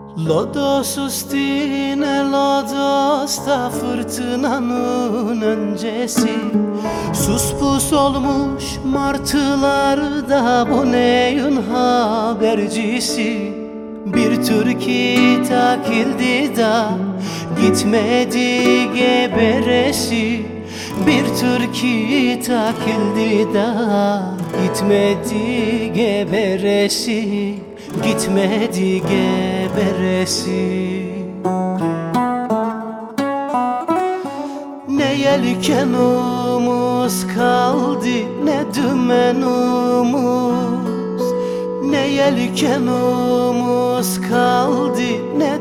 Lodos üstüne lodosta fırtınanın öncesi. Sus pus olmuş martılarda bu neyin habercisi. Bir türkü takildi da gitmedi geberesi. Bir türkü takildi da gitmedi geberesi. Gitmedi geberesi. Ne yelkenumuz kaldı ne dümenumuz. Ne yelkenumuz kaldı ne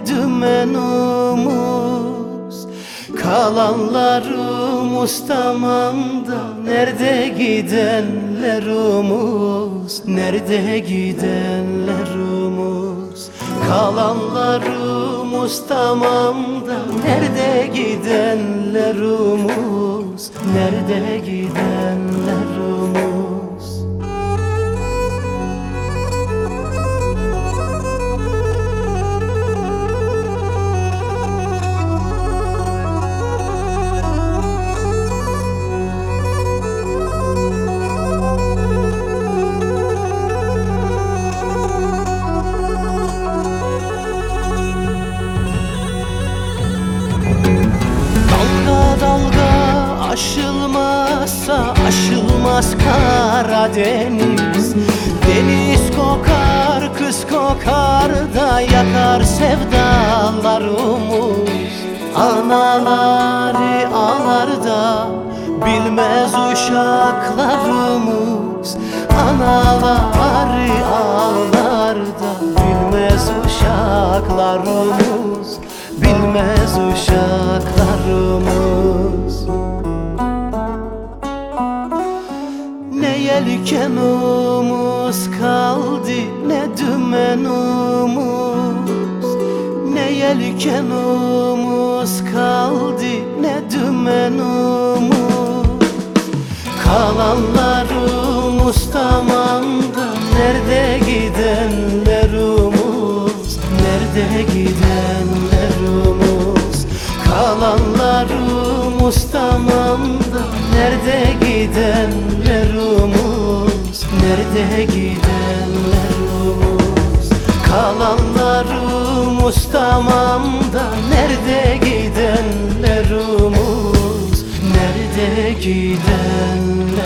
dümenumuz. Kalanlarımız tamam da nerede gidenlerimiz? Nerede gidenlerimiz? Kalanlarımız tamam da nerede gidenlerimiz? Nerede gidenlerimiz? Aşılmazsa aşılmaz Karadeniz. Deniz kokar, kız kokar da yakar sevdalarımız. Anaları ağlar da bilmez uşaklarımız. Anaları ağlar da bilmez uşaklarımız. Bilmez uşaklarımız. Ne yelkenumuz kaldı ne dümenumuz. Ne yelkenumuz kaldı ne dümenumuz. Kalanlarımız tamam da nerede gidenlerimiz? Nerede gidenlerimiz? Kalanlarımız tamam da nerede gidenlerimiz? Nerede gidenlerimiz? Kalanlarımız tamam da nerede gidenlerimiz? Nerede gidenlerimiz?